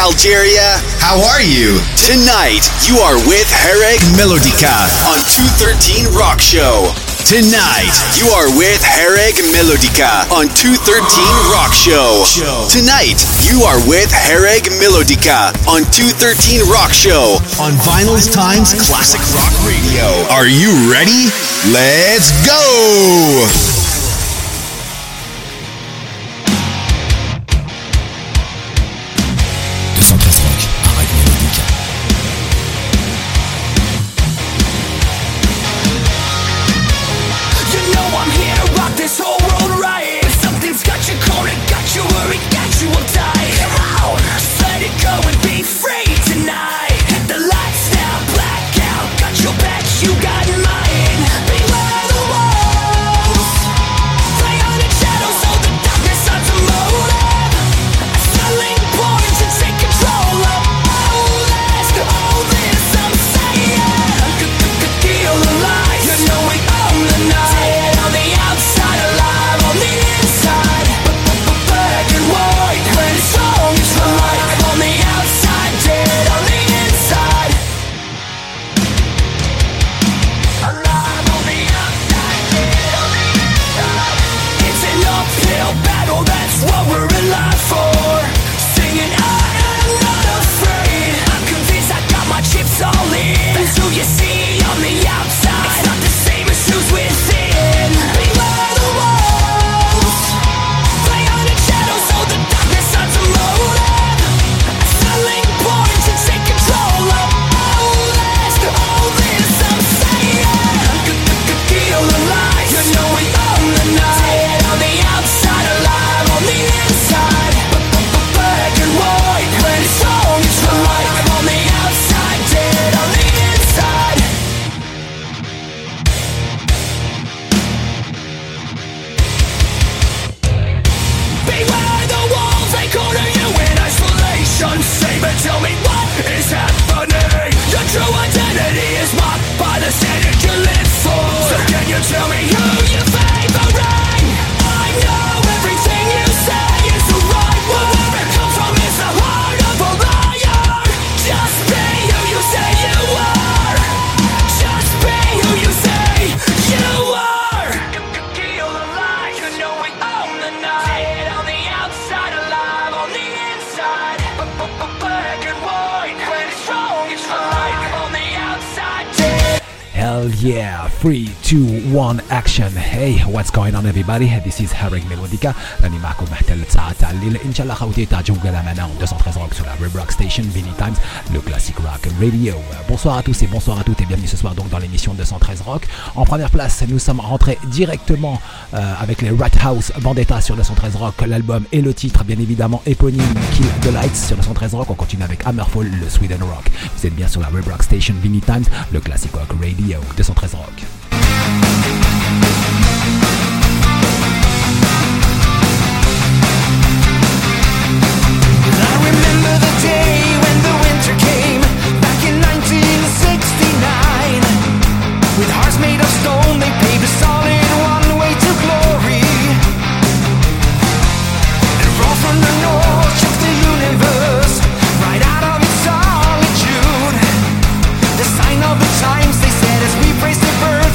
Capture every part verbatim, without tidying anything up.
Algeria. How are you? Tonight, you are with Hereg Melodica on two thirteen Rock Show. Tonight, you are with Hereg Melodica on two thirteen Rock Show. Tonight, you are with Hereg Melodica on two thirteen Rock Show on Vinyl's Times Classic Rock Radio. Are you ready? Let's go! Yeah, three, two, one, action. Hey, what's going on everybody? This is Hereg Melodica. راني معكم حتى للساعة تاع الليل إن شاء الله خوتي تاع جو الأمانة deux cent treize rock sur la Web Rock Station Vinny Times, le classic rock radio. Bonsoir à tous et bonsoir à toutes et bienvenue ce soir donc dans l'émission deux cent treize rock. En première place, nous sommes rentrés directement euh, avec les Rat House Vendetta sur deux cent treize rock. L'album et le titre bien évidemment éponyme Kill the Lights sur deux cent treize rock. On continue avec Hammerfall, le Sweden Rock. Vous êtes bien sur la Web Rock Station Vinny Times, le classic rock radio deux cent treize rock. With hearts made of stone, they paved a solid one way to glory. And roll from the north, shook the universe, right out of its solitude. The sign of the times, they said, as we praise the birth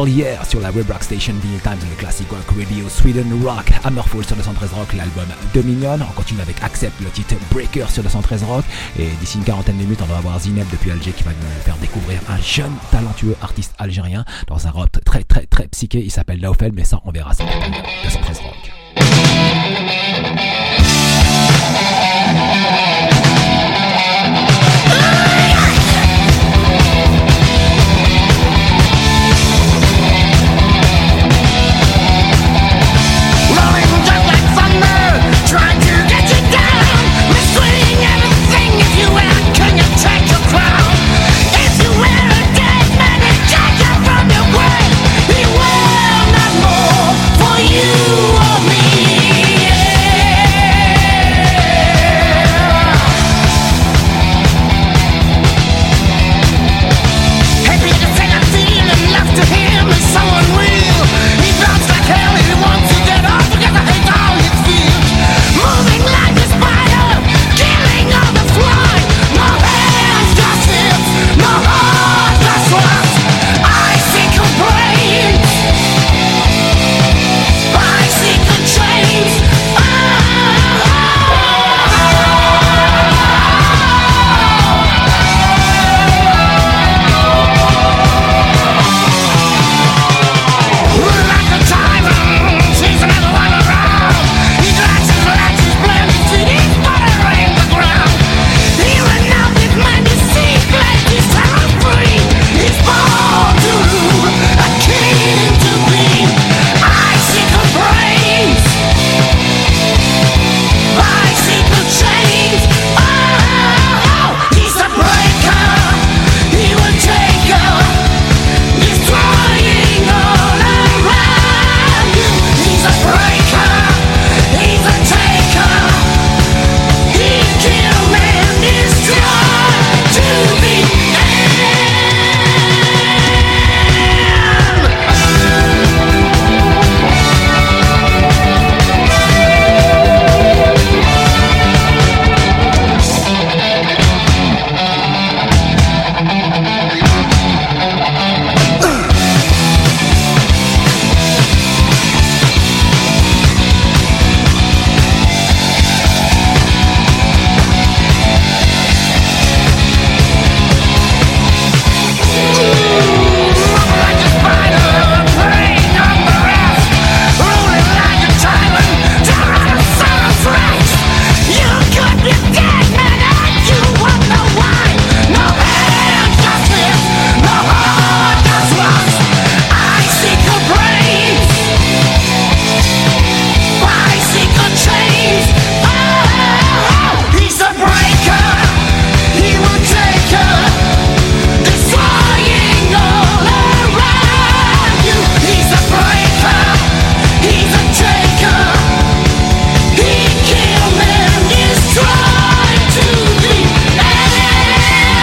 Hell Yeah sur la Web Rock Station, Vinyl Times, le classique rock radio, Sweden Rock, Hammerfall sur deux cent treize Rock, l'album Dominion. On continue avec Accept, le titre Breaker sur deux cent treize Rock. Et d'ici une quarantaine de minutes, on va avoir Zineb depuis Alger qui va nous faire découvrir un jeune, talentueux artiste algérien dans un rock très très très psyché. Il s'appelle Laufel, mais ça on verra ça dans deux cent treize Rock. Trying to get you down, misleading everything. If you wear, can you take your crown? If you wear a dead man and take you from your grave, he will not more for you or me. Happy to say I feel and love to him is so unreal. He bounces like hell, he wants to get off because I hate all his fears. Moving like a spider, killing all the fly. No hands, just hips, no heart, just rust. I seek a brains, I seek a chains. Like a tyrant, he's another one around. He drags his latches, blended cities, buttering the ground. He renounced his man to see, pledged his terror free. He's born to rule, a king to be. I seek a brains, I seek a chains. Oh, he's a breaker, he will take her, destroying all around you. He's a breaker, he's a taker. He killed and destroyed to the end. Like a spider, preying on the rest, ruling like a tyrant, Tyrannosaurus Rex. You could be dead, man, and you wonder why. No hands, just lips, no heart, just rust. I seek a brains, I seek a chains. Oh, he's a breaker, he will take her, destroying all around you. He's a breaker, he's a taker. He killed and destroyed to the end.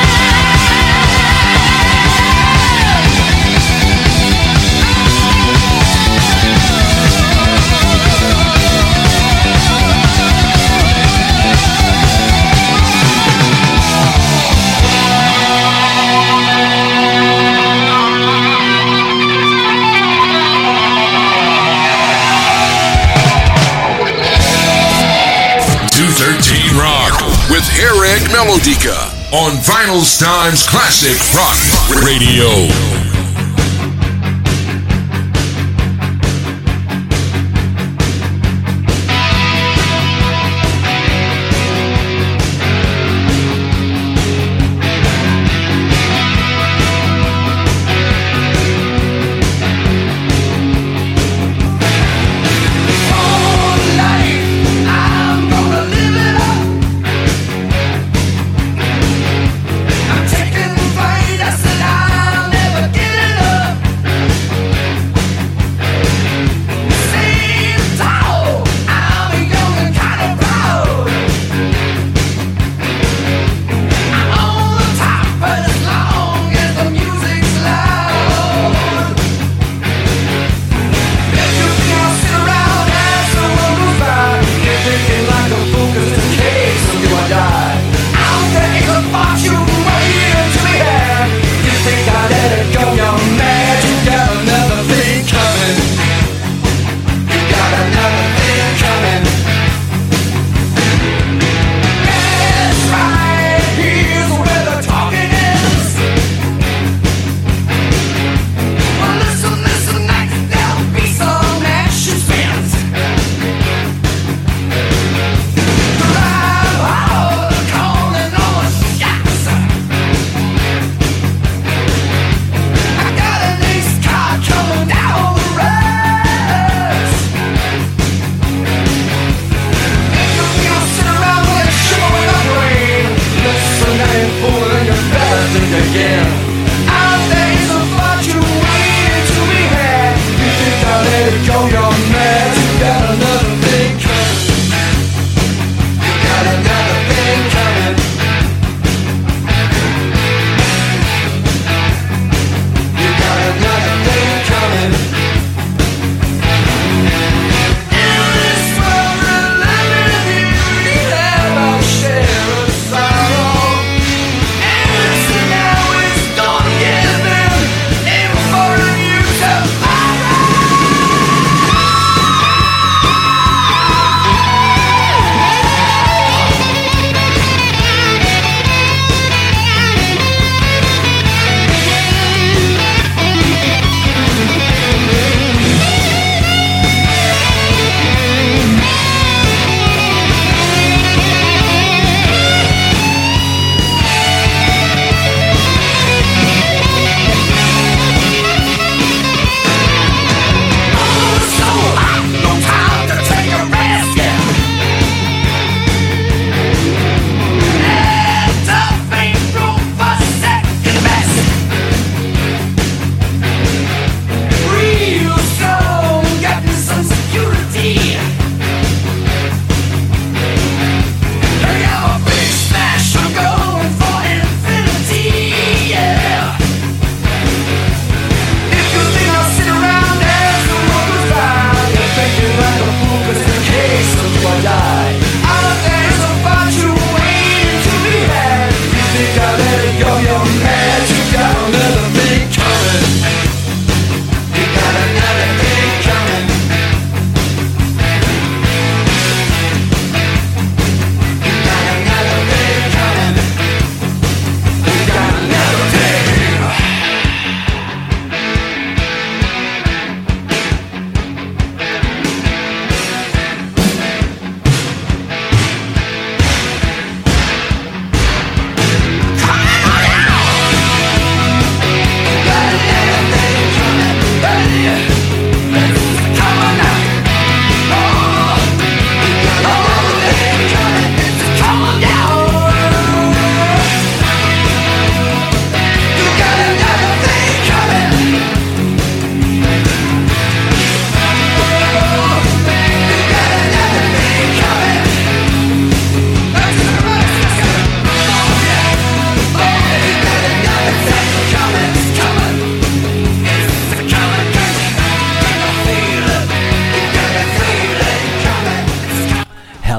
two thirteen Rock with Eric Melodica on Vinyl Times Classic Rock Radio. I'm taking flight, I said I'll never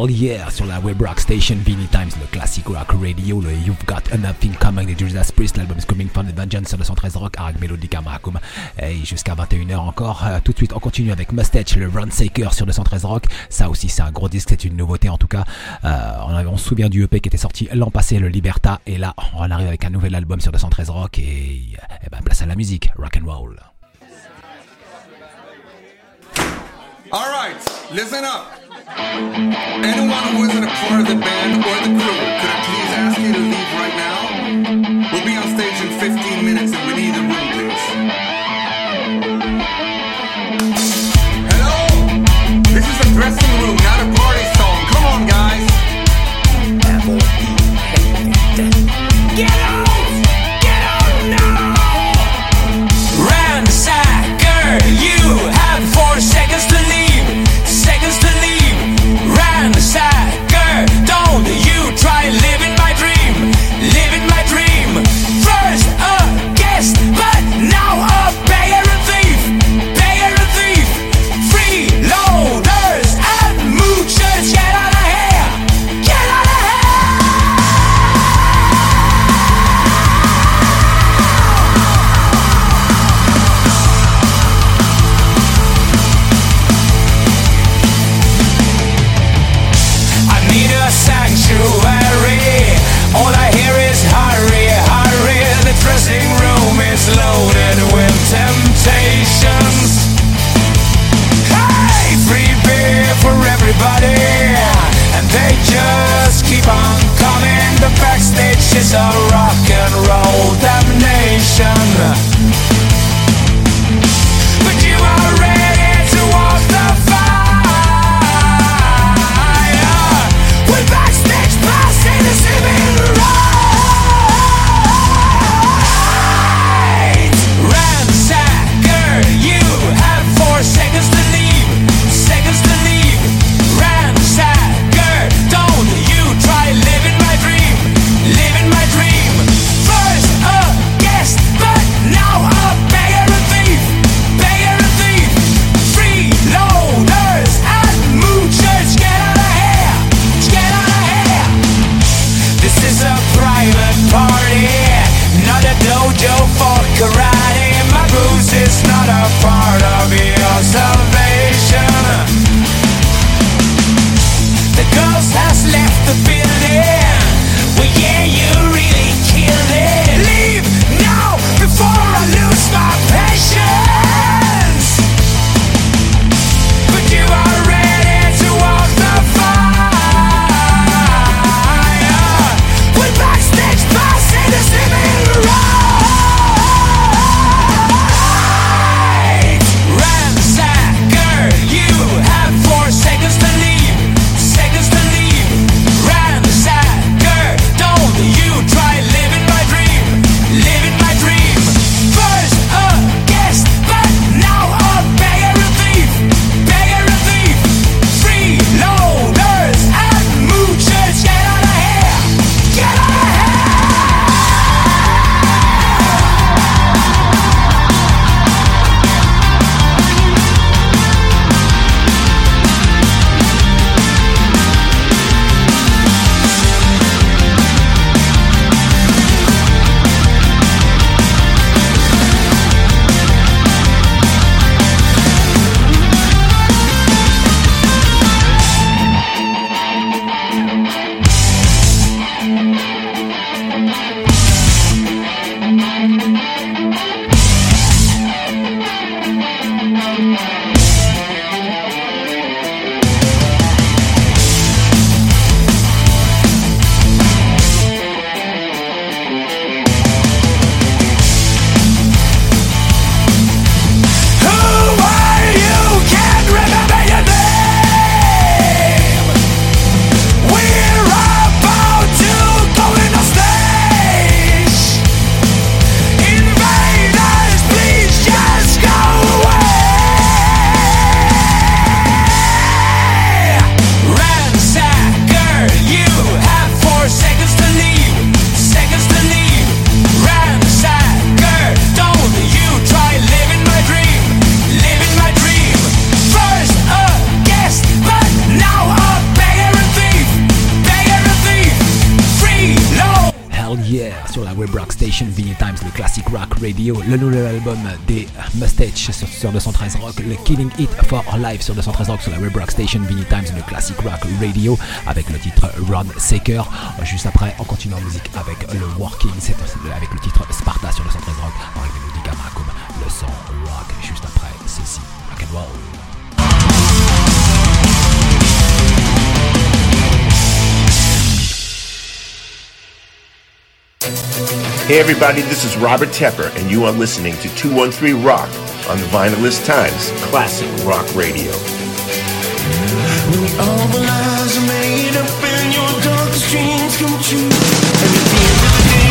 Hell Yeah sur la Web Rock Station, Vinny Times, le classic rock radio, le You've Got Nothing Coming de Judas Priest, l'album Screaming from the Dungeon sur le cent treize Rock, Hareg Melodica Mahkoum. Et jusqu'à vingt et une heures encore. Euh, tout de suite, on continue avec Mustache, le Runsaker sur le cent treize Rock. Ça aussi, c'est un gros disque, c'est une nouveauté en tout cas. Euh, on, avait, on se souvient du E P qui était sorti l'an passé, le Liberta. Et là, on arrive avec un nouvel album sur le cent treize Rock. Et, et ben, place à la musique, rock and roll. All right, listen up. Anyone who isn't a part of the band or the crew, could I please ask you to leave right now? We'll be on stage in fifteen minutes and we need a room, please. Hello? This is a dressing room, not a party song. Come on, guys. Get out! Get out now! Ransacker, you have four seconds to leave. Seconds to leave. Ransacker, don't you try living my dream. Living my dream. First a guest, but sur la Web Rock Station, Vinyl Times, le Classic Rock Radio, le nouvel album des Mustache sur, sur deux cent treize Rock, le Killing It for Life sur deux cent treize Rock sur la Web Rock Station, Vinyl Times, le Classic Rock Radio avec le titre Rod Saker. Juste après, on continue en musique avec le Working, c'est avec le titre Sparta sur deux cent treize Rock, avec Melodica Macum, le son rock. Juste après, ceci, rock and roll. Hey everybody, this is Robert Tepper, and you are listening to two one three Rock on the Vinylist Times Classic Rock Radio. When all the lies are made up and your darkest dreams come true, and at the end of the day,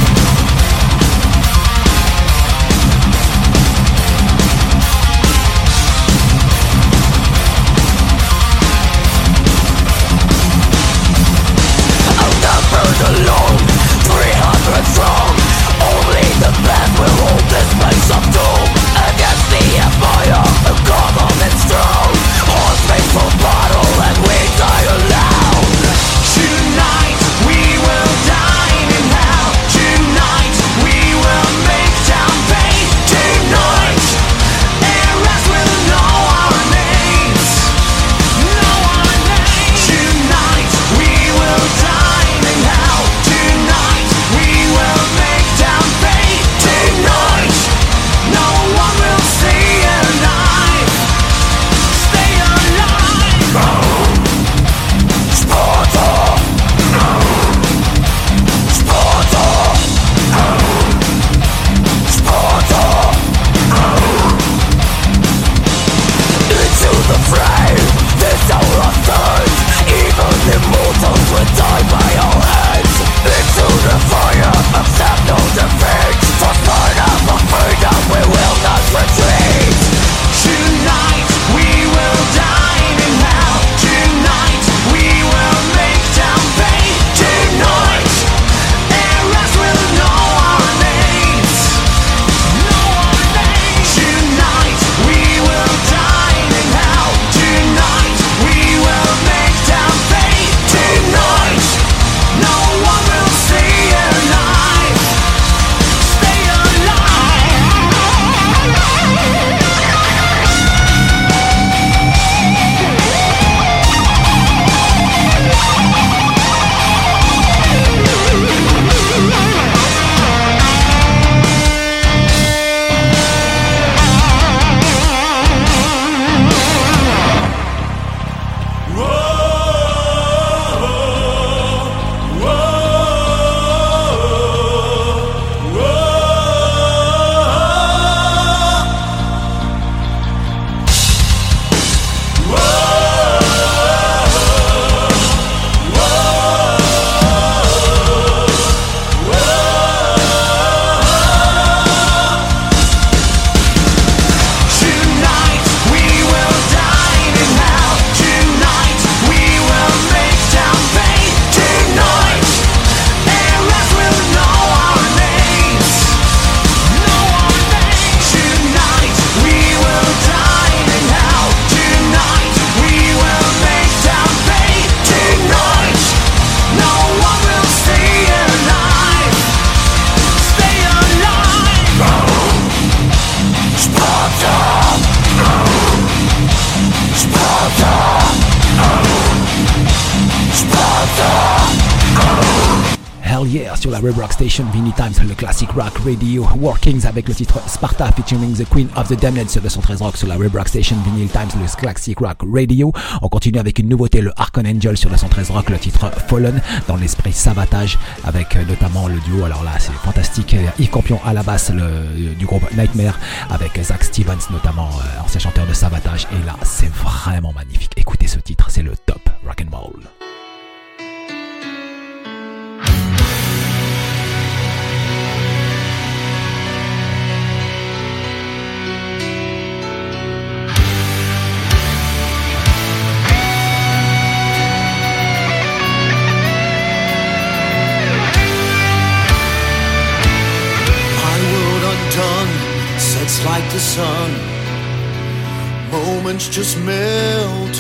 I'll not burn alone, three hundred strong. Only the path will hold this place of doom. Against the empire of common and strong. Horse faithful battle and we die alone. Tonight we will dine in hell. Tonight we will make down pay. Tonight and rest will know our names. Know our names. Tonight we will dine in hell. Tonight we will make down pay. Tonight no one will see a knife. Stay alive. Sparta. Sparta. Sparta. Into the fray, this hour of thirst. Even immortals will die by our hands. Into the fire, accept no defeat. For murder, for freedom, we will not retreat. Tonight we will dine in hell. Tonight we will make down pay. Tonight errors will know our names. Know our names. Tonight we will dine in hell. Tonight we will make down pay. Tonight no one will see a knife. Stay alive. Tonight we will dine in hell. Tonight we will make down pay. Tonight errors will know our names. Know our names. Tonight we will dine in hell. Tonight we will make down pay. Tonight no one will stay alive. Stay alive. Sparta. Sparta. Sparta. Hell yeah, sur la Web Rock Station, Vinyl Times, le Classic Rock Radio, Workings avec le titre Sparta featuring The Queen of the Damned sur deux cent treize Rock sur la Web Rock Station, Vinyl Times, le Classic Rock Radio. On continue avec une nouveauté, le Archon Angel sur deux cent treize Rock, le titre Fallen, dans l'esprit Savatage, avec euh, notamment le duo, alors là c'est fantastique, Yves Campion à la basse le, du groupe Nightmare, avec Zach Stevens notamment, euh, ancien chanteur de Savatage, et là c'est vraiment magnifique. Écoutez ce titre, c'est le top rock'n'roll. Sets like the sun, moments just melt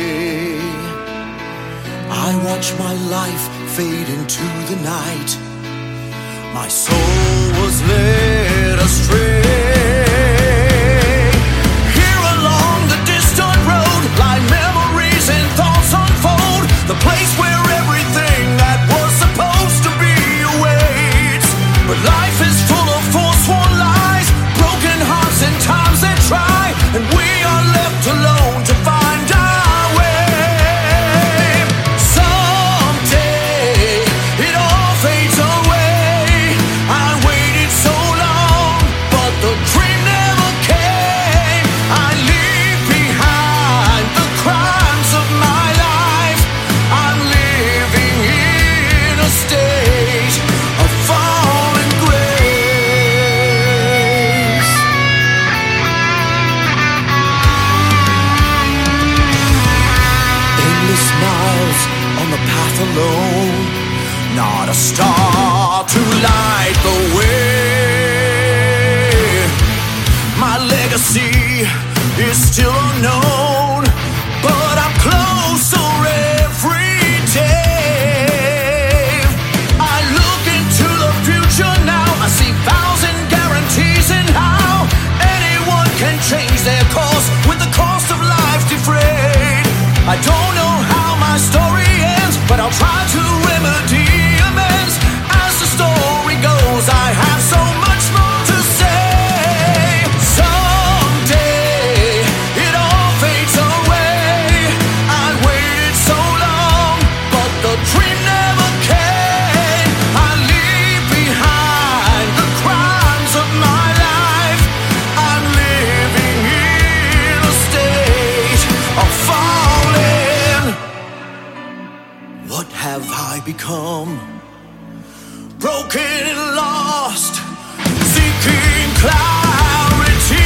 away. I watch my life fade into the night, My soul was led astray. Here along the distant road lie memories and thoughts unfold. The place where everything that was supposed to be awaits. But life is full of forsworn lies, broken hearts and times that try, and we are left alone to find our way. Someday it all fades away. I waited so long, but the dream never came. I leave behind the crimes of my life. I'm living in a state of fallen grace. Endless miles on the path alone, not a star to light the way. My legacy is still unknown, but I'm closer every day. I look into the future now, I see vows and guarantees and how anyone can change their course with the cost of life defrayed. I don't know how my story ends, but I'll try to remedy amends. As the story goes, I have so much more to say. Someday it all fades away. I waited so long, but the dream never came. I leave behind the crimes of my life. I'm living in a state of falling. What have I become? Broken and lost, seeking clarity.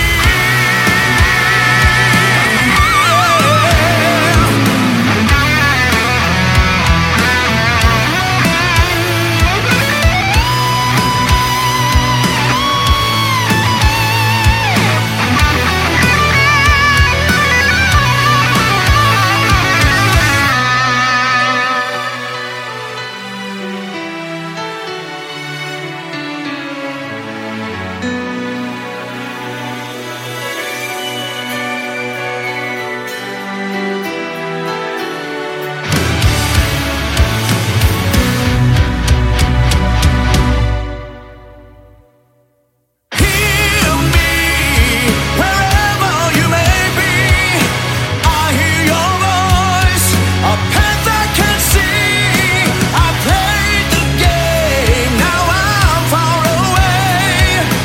Hear me wherever you may be. I hear your voice, a path I can see. I played the game, now I'm far away.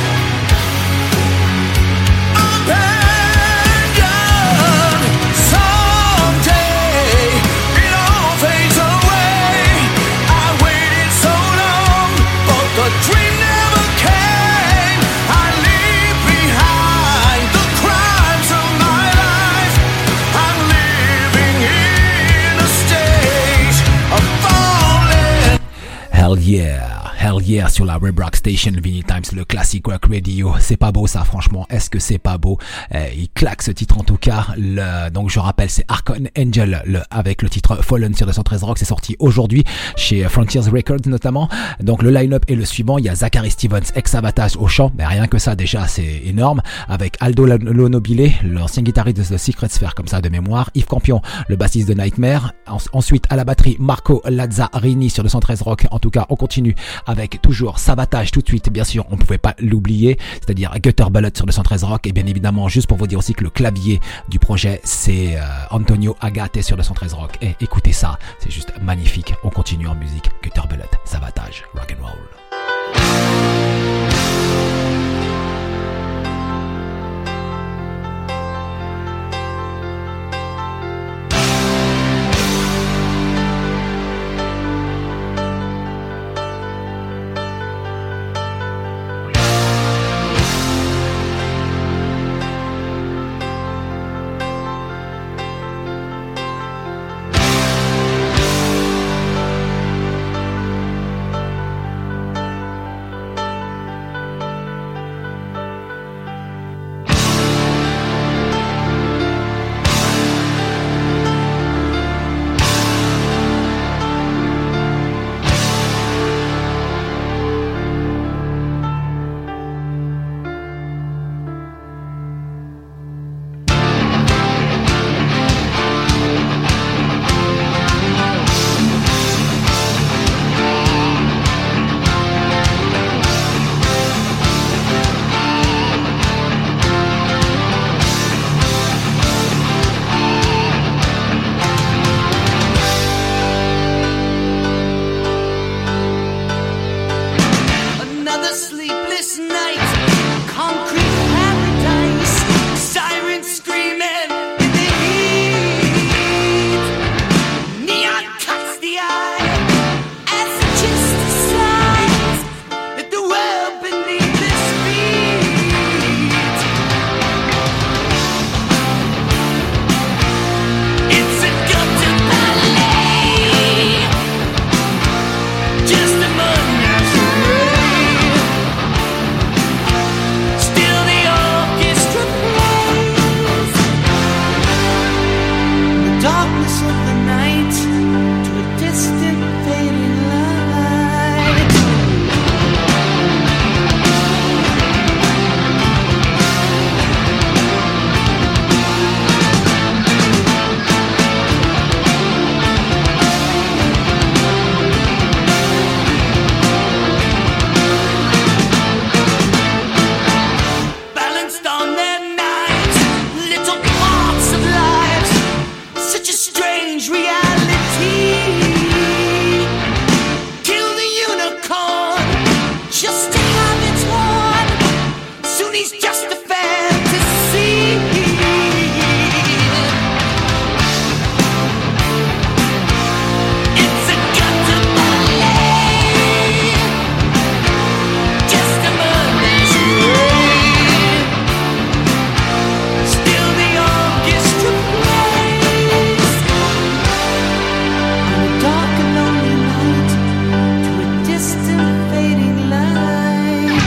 Abandoned. Someday it all fades away. I waited so long, but the dream never came. I leave behind the crimes of my life. I'm living in a state of falling. Hell yeah, hell yeah sur la Rib Rock Station, Vinyl Times, le classic rock radio. C'est pas beau ça, franchement. Est-ce que c'est pas beau? Euh, il claque ce titre en tout cas. Le, donc je rappelle, c'est Archon Angel le, avec le titre Fallen sur deux cent treize Rock. C'est sorti aujourd'hui chez Frontiers Records notamment. Donc le line-up est le suivant. Il y a Zachary Stevens, ex-Savatage au chant. Mais rien que ça déjà c'est énorme. Avec Aldo Lonobile, l'ancien guitariste de The Secret Sphere comme ça de mémoire. Yves Campion, le bassiste de Nightmare. En, ensuite à la batterie Marco Lazzarini sur deux cent treize Rock. En tout cas on continue avec toujours Savatage tout de suite. Bien sûr on pouvait pas l'oublier. C'est-à-dire Gutter Bullet sur deux cent treize Rock. Et bien évidemment juste pour vous dire aussi que le clavier du projet c'est euh, Antonio Agate sur deux cent treize Rock. Et écoutez ça, c'est juste magnifique. On continue en musique. Gutter Bullet, Savatage, rock'n'roll. change reality. Kill the unicorn just to have its horn. Soon he's just a fantasy. It's a gutter ballet, just a menagerie. Still the orchestra plays on a dark and lonely night to a distant fading light.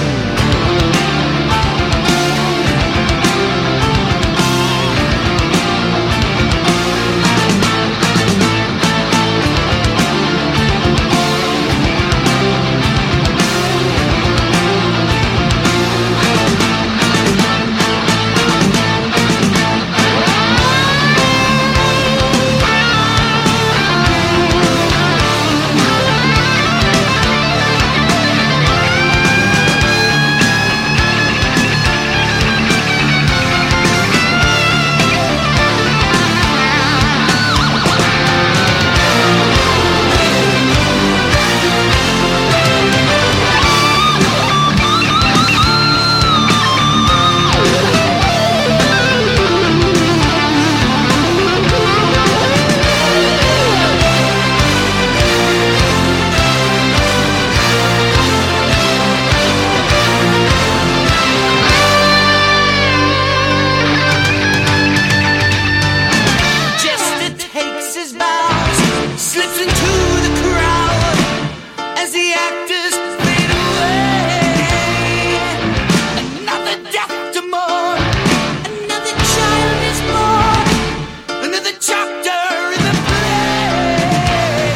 Jester takes his bows, slips into the crowd as the actors fade away. Another death to mourn, another child is born, another chapter in the play.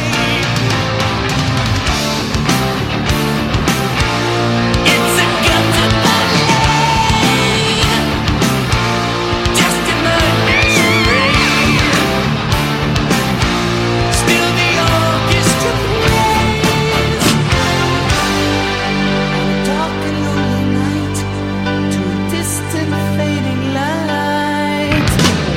It's a gutter ballet, just a menagerie. Still the orchestra plays on a dark and lonely night to a distant fading light.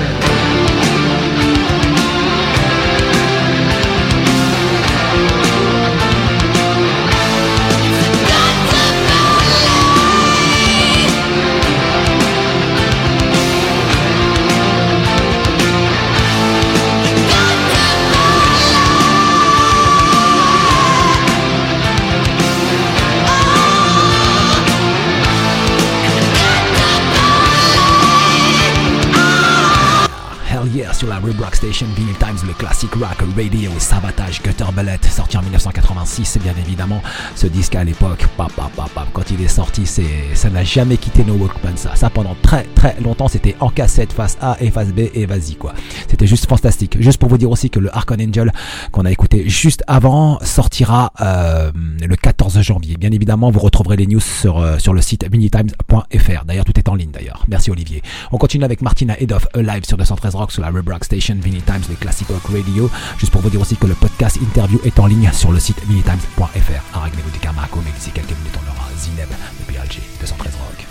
Hell yeah, sur la Rib Rock Station, Vinyl Times, le classique rock radio, Sabotage, Gutter Bullet, sorti en dix-neuf cent quatre-vingt-six, bien évidemment. Ce disque à l'époque, pap, pap, pap, pap, quand il est sorti, c'est, ça n'a jamais quitté nos Walkman, ça. Ça, pendant très très longtemps, c'était en cassette, face A et face B, et vas-y quoi. C'était juste fantastique. Juste pour vous dire aussi que le Archon Angel, qu'on a écouté juste avant, sortira euh, le quatorze janvier. Bien évidemment, vous retrouverez les news sur, euh, sur le site vinyl times point f r. D'ailleurs, tout est en ligne d'ailleurs. Merci Olivier. On continue avec Martina Edoff, live sur deux cent treize Rock, sur la Rib Rock Station, Vinyl Times, les classiques rock radio. Juste pour vous dire aussi que le podcast interview est en ligne sur le site vinyl times point f r. Arag Melodica Marco, mais d'ici quelques minutes, on aura Zineb depuis Alger, deux cent treize Rock.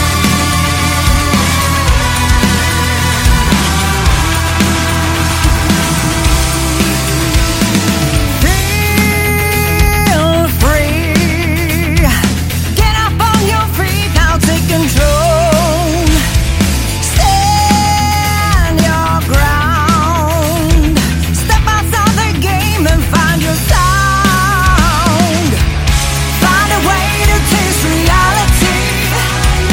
Feel free, get up on your feet, now take control. Stand your ground, step outside the game and find your sound. Find a way to taste reality.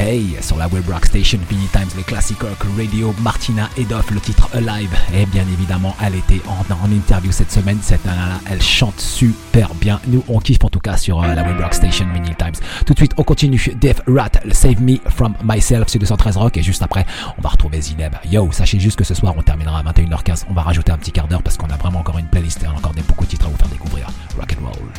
Hey, sur la Web Rock Station, Vinny Times, les classic rock radio, Martina Edoff, le titre Alive. Et bien évidemment, elle était en, en interview cette semaine. Cette nana-là, elle chante super bien. Nous, on kiffe en tout cas sur euh, la Web Rock Station, Vinny Times. Tout de suite, on continue. Def Rat, Save Me From Myself, c'est deux cent treize Rock. Et juste après, on va retrouver Zineb. Yo, sachez juste que ce soir, on terminera à vingt et une heures quinze. On va rajouter un petit quart d'heure parce qu'on a vraiment encore une playlist et encore des beaucoup de titres à vous faire découvrir. Rock and roll.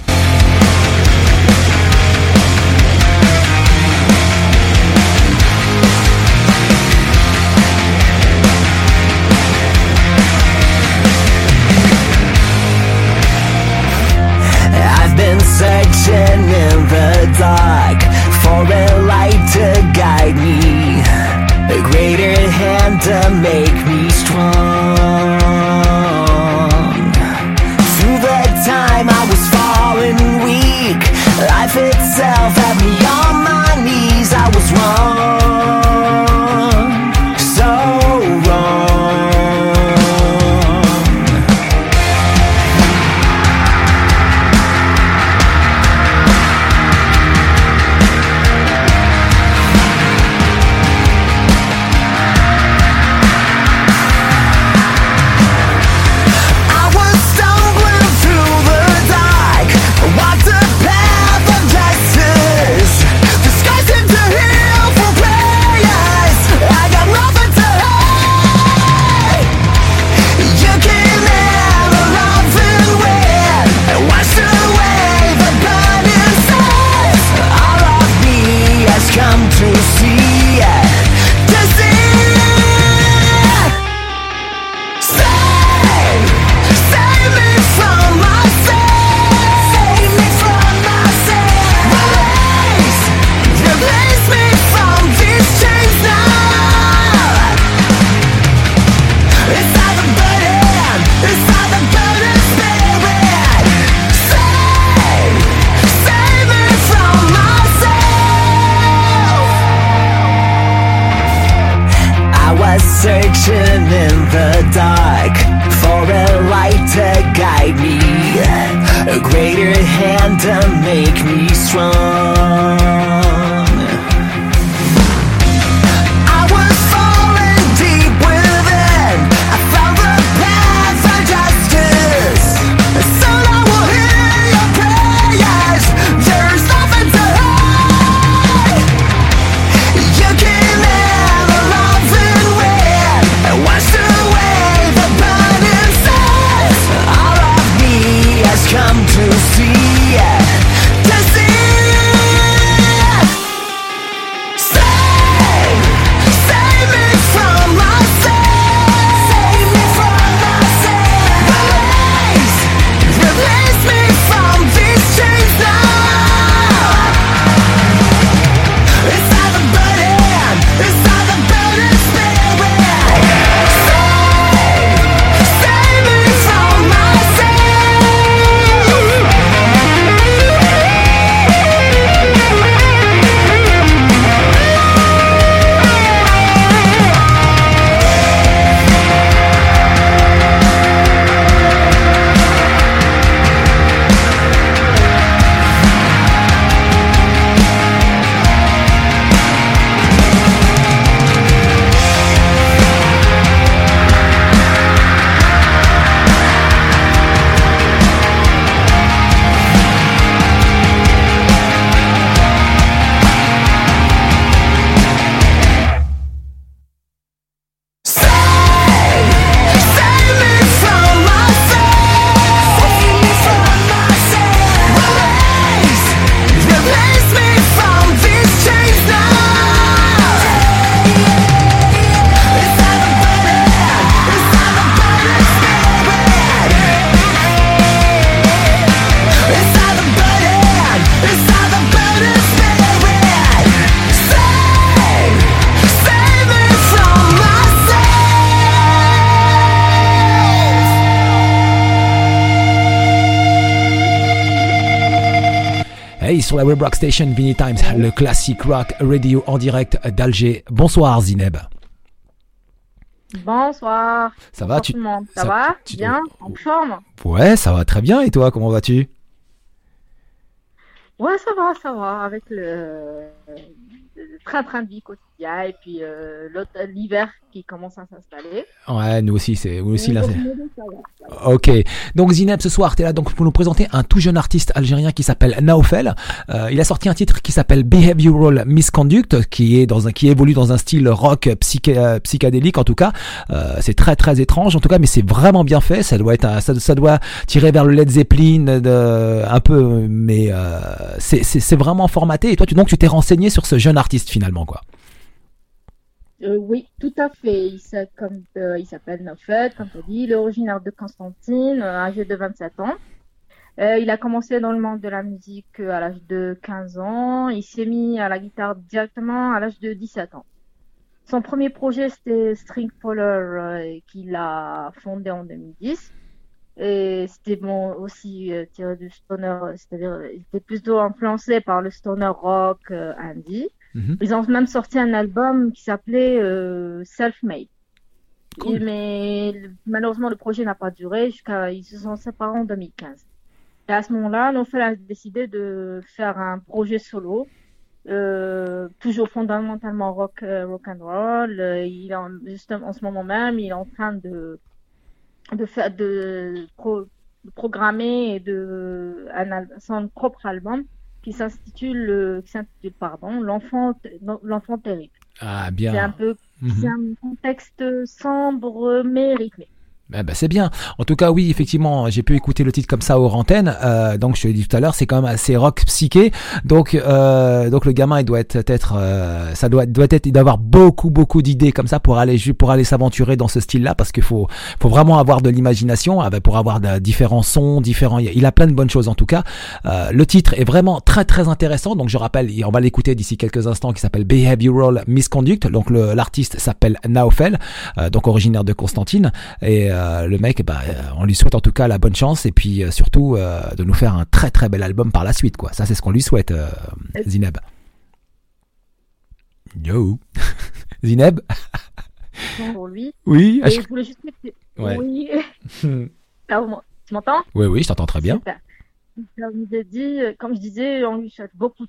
I've been searching in the dark for a light to guide me, a greater hand to make me strong. Through the time I was falling weak, life itself had me on my knees. I was wrong, so wrong. Searching in the dark for a light to guide me, a greater hand to make me strong. I was falling deep within, I found the path of justice. Soon I will hear your prayers, there's nothing to hide. You can never love and win, washed away the burning sense. All of me has come to see, to see. Save, save me from myself. Save me from myself. Release, release me from these chains now. It's not the burden, it's not the burden spirit. Save, save me from myself. Hey, sur la Web Rock Station, Vinny Times, le classic rock radio en direct d'Alger. Bonsoir Zineb. Bonsoir. Ça va, Bonsoir tu- tout le monde. Ça, ça- va tu- Bien En forme Ouais, ça va très bien. Et toi, comment vas-tu? Ouais, ça va, ça va. Avec le, le train-train de vie quotidien et puis euh, l'hiver qui commence à s'installer. Ouais, nous aussi, c'est nous aussi Et là. donc, c'est- nous, ça va, ça va. Ok, donc Zineb, ce soir, tu es là donc pour nous présenter un tout jeune artiste algérien qui s'appelle Naofel. Euh, il a sorti un titre qui s'appelle Behavioral Misconduct, qui est dans un, qui évolue dans un style rock psyché, euh, psychédélique en tout cas. Euh, c'est très très étrange en tout cas, mais c'est vraiment bien fait. Ça doit être, un- ça, ça doit tirer vers le Led Zeppelin de, un peu, mais euh, c'est, c'est, c'est vraiment formaté. Et toi, tu, donc tu t'es renseigné sur ce jeune artiste finalement, quoi. Euh, oui, tout à fait. Il, s'a- comme, euh, il s'appelle Naufel, comme tu as dit. Il est originaire de Constantine, euh, âgé de vingt-sept ans. Euh, il a commencé dans le monde de la musique euh, à l'âge de quinze ans. Il s'est mis à la guitare directement à l'âge de dix-sept ans. Son premier projet, c'était Stringfaller, euh, qu'il a fondé en deux mille dix. Et c'était bon aussi euh, tiré du stoner, c'est-à-dire il était plutôt influencé par le stoner rock euh, indie. Mhm. Ils ont même sorti un album qui s'appelait euh, Self-Made. Cool. Et- mais le- malheureusement, le projet n'a pas duré jusqu'à ils se sont séparés en deux mille quinze. Et à ce moment-là, Naufel a décidé de faire un projet solo, euh, toujours fondamentalement rock, euh, rock and roll. Euh, il est en, justement en ce moment même, il est en train de de faire de, pro, de programmer et de un, al- son propre album qui s'intitule euh, qui s'intitule pardon l'enfant l'enfant terrible. Ah C'est un bien. peu Mhm. c'est un contexte sombre mais rythmé. Eh ben, c'est bien. En tout cas, oui, effectivement, j'ai pu écouter le titre comme ça aux antennes. Euh, donc, je te l'ai dit tout à l'heure, c'est quand même assez rock psyché. Donc, euh, donc le gamin, il doit être, être, euh, ça doit, doit être, il doit avoir beaucoup, beaucoup d'idées comme ça pour aller, ju- pour aller s'aventurer dans ce style-là, parce qu'il faut, faut vraiment avoir de l'imagination, avec- pour avoir de, différents sons, différents. Il a plein de bonnes choses en tout cas. Euh, le titre est vraiment très, très intéressant. Donc, je rappelle, on va l'écouter d'ici quelques instants, qui s'appelle Behavioral Misconduct. Donc, le, l'artiste s'appelle Naofel, euh, donc originaire de Constantine. Et euh, le mec, bah, euh, on lui souhaite en tout cas la bonne chance et puis euh, surtout euh, de nous faire un très très bel album par la suite, quoi. Ça, c'est ce qu'on lui souhaite, euh, Zineb. Yo, Zineb. Pour lui. Oui. Et je voulais juste dire que- Ouais. oui. oui, Là, au moins- tu m'entends? oui, je t'entends très bien. Super. Comme je, dit, comme je disais, on lui souhaite beaucoup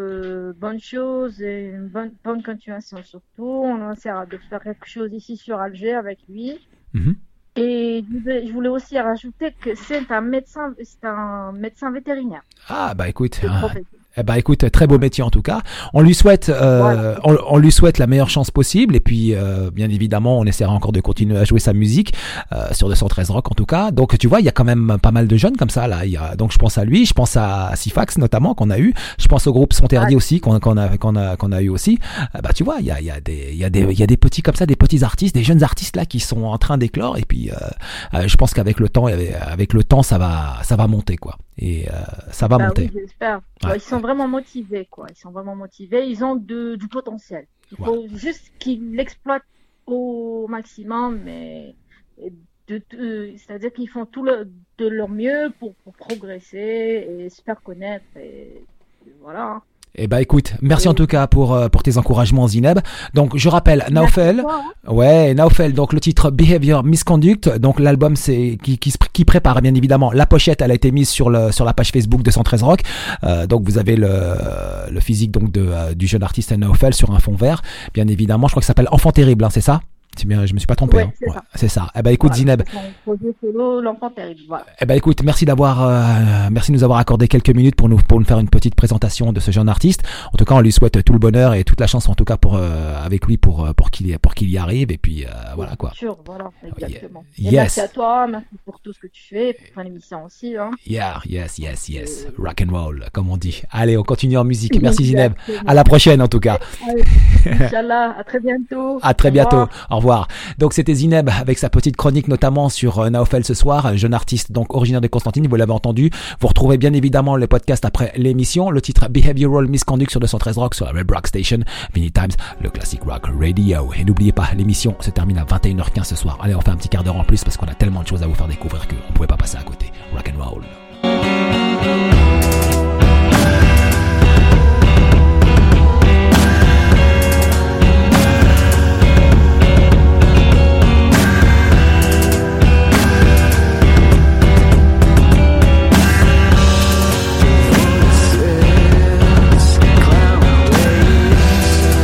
de bonnes choses et une bonne, bonne continuation surtout. On essaiera de faire quelque chose ici sur Alger avec lui. Mhm. Et je voulais, je voulais aussi rajouter que c'est un médecin, c'est un médecin vétérinaire. Ah bah écoute, de hein, profession. eh bah écoute, très beau métier en tout cas. On lui souhaite, euh, Voilà. on, on lui souhaite la meilleure chance possible et puis euh, bien évidemment, on essaiera encore de continuer à jouer sa musique euh, sur deux cent treize Rock en tout cas. Donc tu vois, il y a quand même pas mal de jeunes comme ça là. Il y a, donc je pense à lui, je pense à Sifax notamment qu'on a eu, je pense au groupe Sonterdi Ah. aussi qu'on qu'on a qu'on a qu'on a eu aussi. Euh, bah tu vois, il y a il y a des il y a des il y a des petits comme ça, des petits artistes, des jeunes artistes là qui sont en train d'éclore et puis euh, euh, je pense qu'avec le temps, avec, avec le temps, ça va ça va monter quoi. Et euh, ça va Bah monter. oui, j'espère. Ouais, Ouais, ils sont vraiment motivés, quoi. Ils sont vraiment motivés. Ils ont de, du potentiel. Il faut juste qu'ils l'exploitent au maximum, mais de, de- c'est-à-dire qu'ils font tout le, de leur mieux pour, pour progresser et se faire connaître. Et, et voilà. Eh ben écoute, merci en tout cas pour euh, pour tes encouragements Zineb. Donc je rappelle Merci Naofel. à toi, hein. Ouais, Naofel, donc le titre Behavior Misconduct, donc l'album c'est qui, qui se- qui prépare bien évidemment. La pochette, elle a été mise sur le sur la page Facebook de cent treize Rock. Euh, donc vous avez le le physique donc de euh, du jeune artiste Naofel sur un fond vert. Bien évidemment, je crois que ça s'appelle Enfant terrible, hein, c'est ça? C'est bien, je me suis pas trompé. Ouais, hein. c'est ça. C'est ça. Eh ben écoute Voilà, Zineb. c'est son projet solo, l'enfant terrible. Voilà. Eh ben écoute, merci d'avoir, euh, merci de nous avoir accordé quelques minutes pour nous pour nous faire une petite présentation de ce jeune artiste. En tout cas, on lui souhaite tout le bonheur et toute la chance en tout cas pour euh, avec lui pour pour qu'il pour qu'il y arrive et puis euh, voilà quoi. Sûr, voilà, exactement. Yeah. Et Yes. merci à toi, merci pour tout ce que tu fais, pour ton émission aussi. Hein. Yeah, yes, yes, yes. Rock and roll, comme on dit. Allez, on continue en musique. Merci Zineb. Exactement. À la prochaine en tout cas. Allez, Inch'Allah, à très bientôt. À très Au bientôt. revoir. Au revoir. Donc c'était Zineb avec sa petite chronique notamment sur euh, Naofel ce soir, jeune artiste donc originaire de Constantine, vous l'avez entendu. Vous retrouvez bien évidemment le podcast après l'émission, le titre Behavioral Misconduct sur deux cent treize Rock sur la Red Rock Station, Vinny Times, le classic rock radio. Et n'oubliez pas, l'émission se termine à vingt et une heures quinze ce soir. Allez, on fait un petit quart d'heure en plus parce qu'on a tellement de choses à vous faire découvrir qu'on ne pouvait pas passer à côté. Rock and roll. Cloud days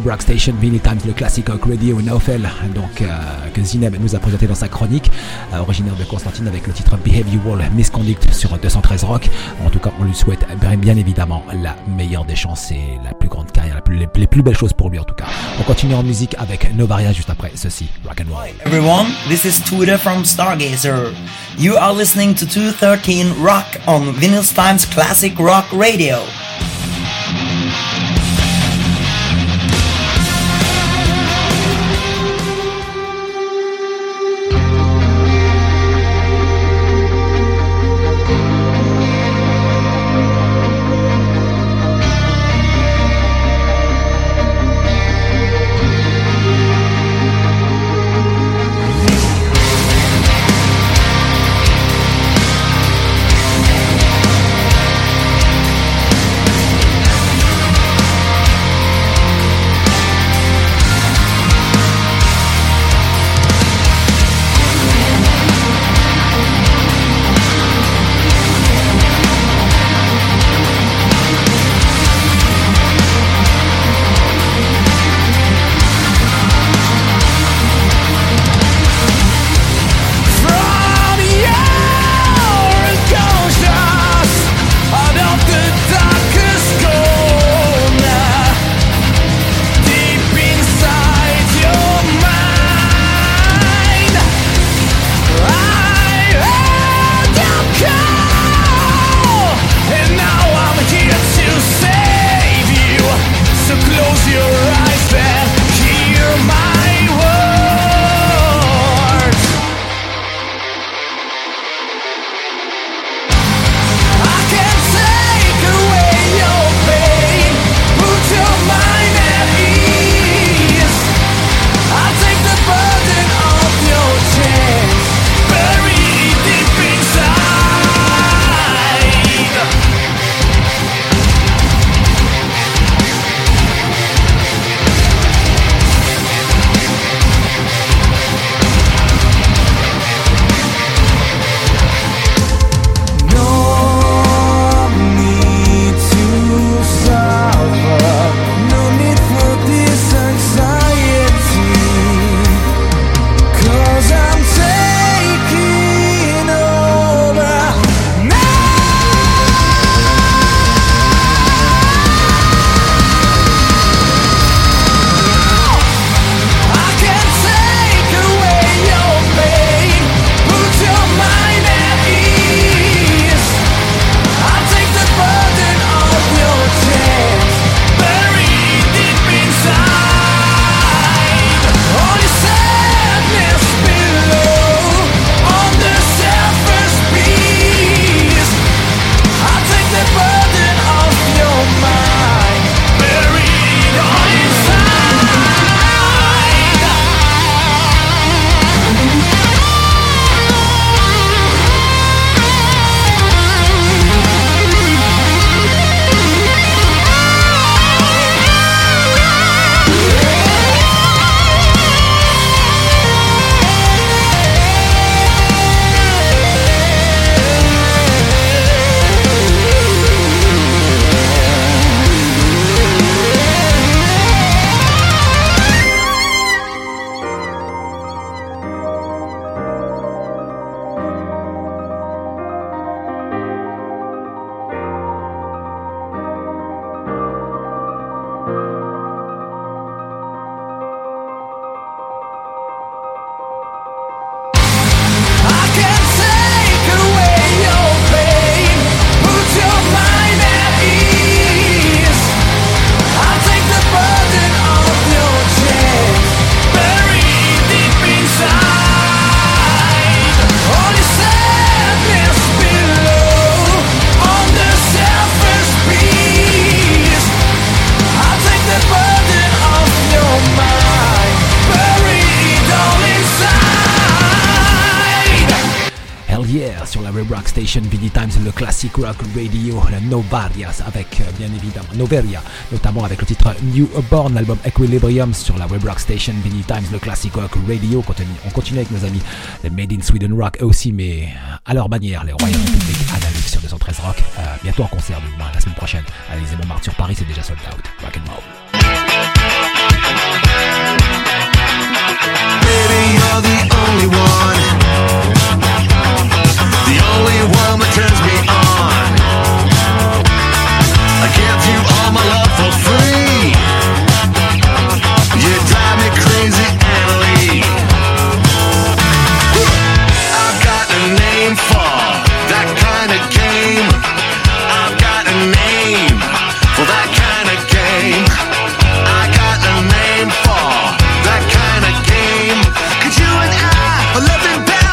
Web Rock Station, Vinyl Times, le classique Rock Radio, Naufel, donc euh, que Zineb nous a présenté dans sa chronique, euh, originaire de Constantine avec le titre Behavioral Misconduct sur deux cent treize Rock. En tout cas, on lui souhaite bien évidemment la meilleure des chances et la plus grande carrière, la plus, les, les plus belles choses pour lui en tout cas. On continue en musique avec Novaria juste après ceci, Rock and Roll. Hi everyone, this is Tude from Stargazer. You are listening to two thirteen Rock on Vinyl Times Classic Rock Radio. sur la Web Rock Station, Vinyl Times, le classic rock radio, le Novarias avec bien évidemment Noveria, notamment avec le titre Newborn, l'album Equilibrium sur la Web Rock Station, Vinyl Times, le classic rock radio. On continue avec nos amis les Made in Sweden Rock aussi, mais à leur manière, les Royal Republic Analyse sur deux cent treize Rock, euh, bientôt en concert du moins la semaine prochaine à l'Élysée Montmartre sur Paris, c'est déjà sold out. Rock and roll. you're the only one, the only one that turns me on. I give you all my love for free. You drive me crazy, Annalie. I've got a name for that kind of game. I've got a name for that kind of game. I got a name for that kind of game. 'Cause you and I are living better.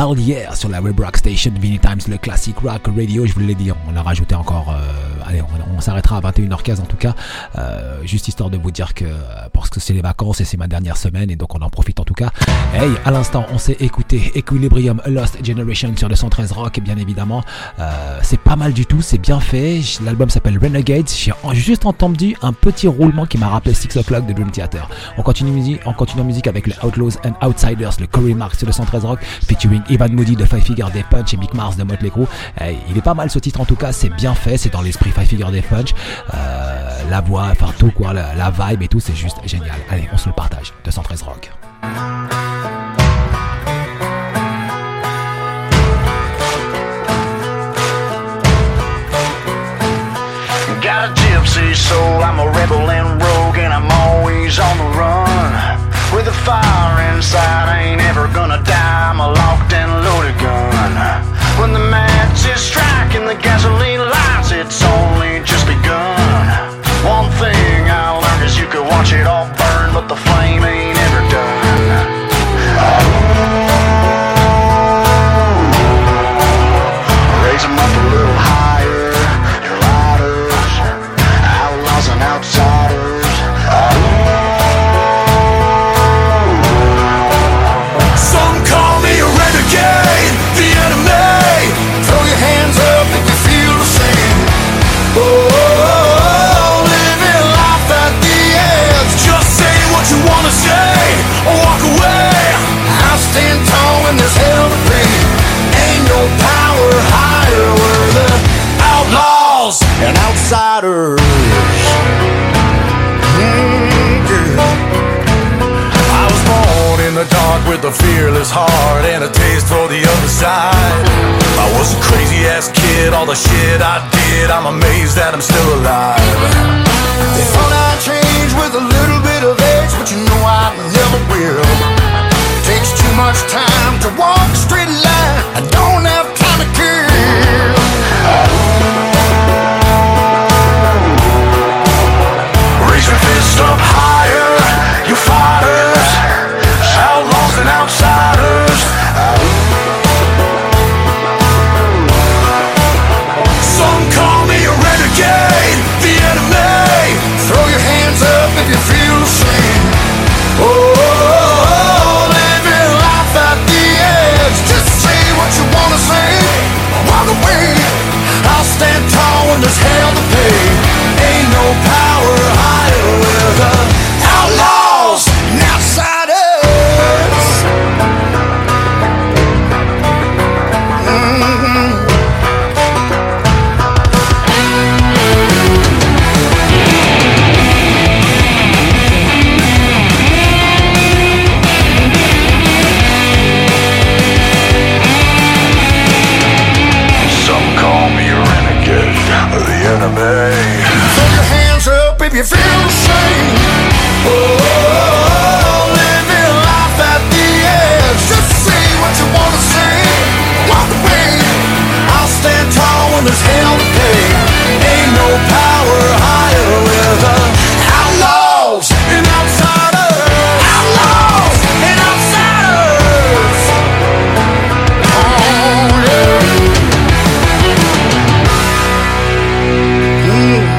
Hell Yeah sur la Web Rock Station, Vinny Times, le classic rock radio. Je vous l'ai dit, on a rajouté encore, euh, allez, on, on s'arrêtera à vingt et une heures quinze en tout cas, euh, juste histoire de vous dire que, parce que c'est les vacances et c'est ma dernière semaine et donc on en profite en tout cas. Hey, à l'instant, on s'est écouté Equilibrium, Lost Generation sur le cent treize Rock, bien évidemment. Euh, c'est pas mal du tout, c'est bien fait. L'album s'appelle Renegades. J'ai juste entendu un petit roulement qui m'a rappelé Six O'Clock de Dream Theater. On continue, musique, on continue en musique avec les Outlaws and Outsiders, le Corey Mark sur le cent treize Rock, featuring Ivan Moody de Five Finger Death Punch et Mick Mars de Motley Crue. Hey, il est pas mal ce titre en tout cas, c'est bien fait, c'est dans l'esprit Five Finger Death Punch. Euh, la voix, enfin tout quoi, la, la vibe et tout, c'est juste génial. Allez, on se le partage. deux cent treize Rock. Got a gypsy soul, I'm a rebel and rogue, and I'm always on the run. With a fire inside, I ain't ever gonna die, I'm a locked and loaded gun. When the match is striking the gasoline lights, it's only just begun. One thing I learned is you could watch it all burn, but the flame ain't ever done. Raise 'em up a little higher, your lighters, outlaws and outsiders. Some call me a renegade, the enemy. Throw your hands up if you feel the same. Oh, living life at the edge. Just say what you wanna say, or walk away. I'll stand tall when there's hell to pay. Ain't no power higher, we're the outlaws and outsiders. Mm-hmm. I was born in the dark with a fearless heart and a taste for the other side. I was a crazy ass kid, all the shit I did, I'm amazed that I'm still alive. They thought I'd change with a little bit of age, but you know I never will. Takes too much time to walk a straight line, I don't have time to kill. Raise your fist up higher, you fighters, outlaws and outsiders. Some call me a renegade, the enemy. Throw your hands up if you feel the same. Oh, living life at the edge. Just say what you wanna say, walk away. I'll stand tall when there's hell to pay. Ain't no power higher, we're the outlaws and outsiders. Mm-hmm. Some call me a renegade, the enemy. Throw your hands up if you feel the same. Oh, living life at the edge. Just say what you wanna say, walk away. I'll stand tall when there's hell to pay. Ain't no power higher, we're the outlaws and outsiders. Outlaws and outsiders. Oh, yeah. Mm.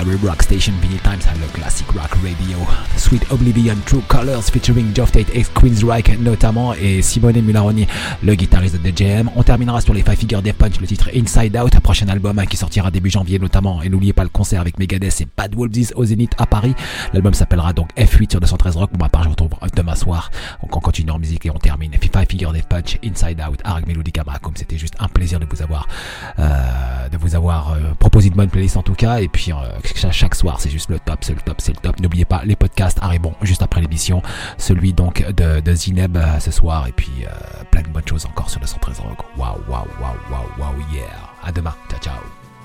Rib Rock Station, Vinyl Times, le Classic Rock Radio. Sweet Oblivion, True Colors featuring Geoff Tate et Queensryche notamment, et Simone Mularoni, le guitariste de J M. On terminera sur les Five Finger Death Punch, le titre Inside Out, un prochain album qui sortira début janvier notamment. Et n'oubliez pas le concert avec Megadeth et Bad Wolves au Zénith à Paris. L'album s'appellera donc F huit sur deux cent treize Rock. Pour ma part, je vous retrouve demain soir. Donc on continue en musique et on termine. Five Finger Death Punch, Inside Out, Harreg Melodica Bracum. C'était juste un plaisir de vous avoir, euh, de vous avoir euh, proposé une bonne playlist en tout cas. Et puis euh, chaque soir, c'est juste le top, c'est le top, c'est le top. N'oubliez pas, les podcasts arriveront juste après l'émission. Celui donc de, de Zineb euh, ce soir. Et puis euh, plein de bonnes choses encore sur deux cent treize Rock. Waouh, waouh, waouh, waouh, waouh, yeah. À demain. Ciao, ciao.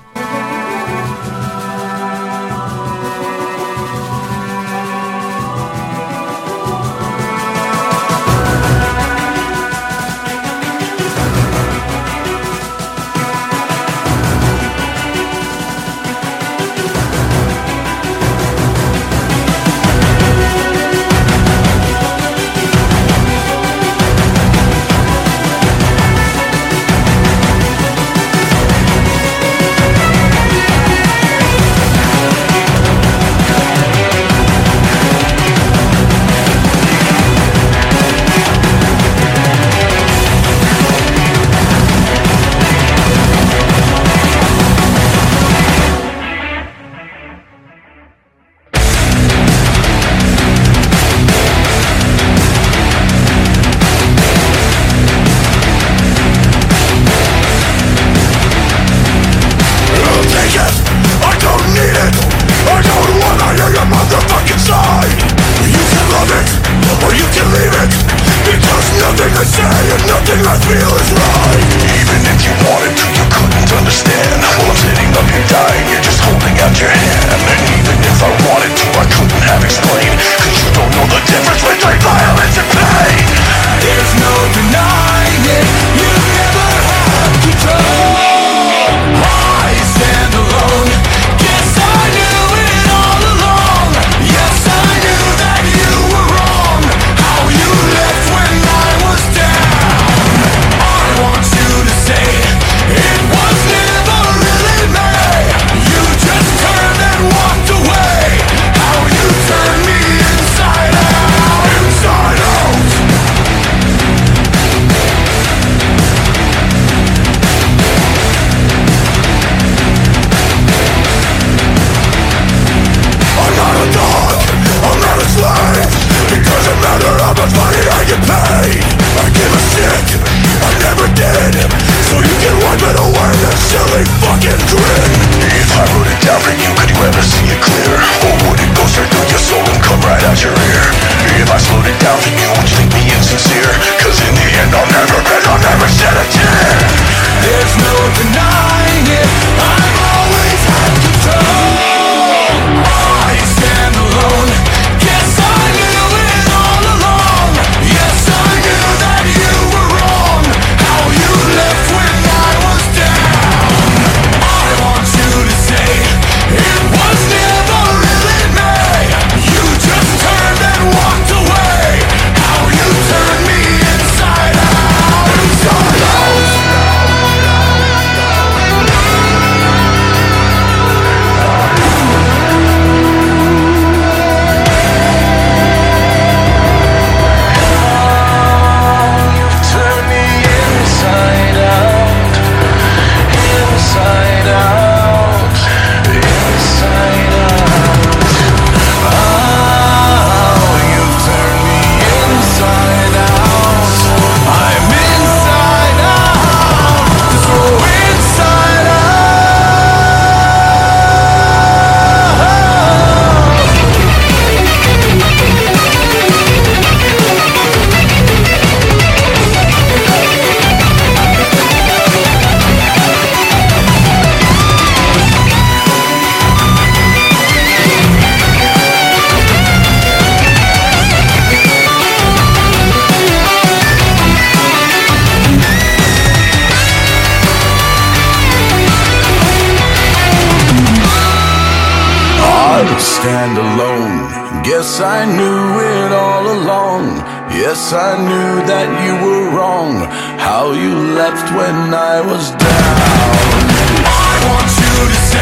stand alone. Guess I knew it all along. Yes, I knew that you were wrong. How you left when I was down. I want you to see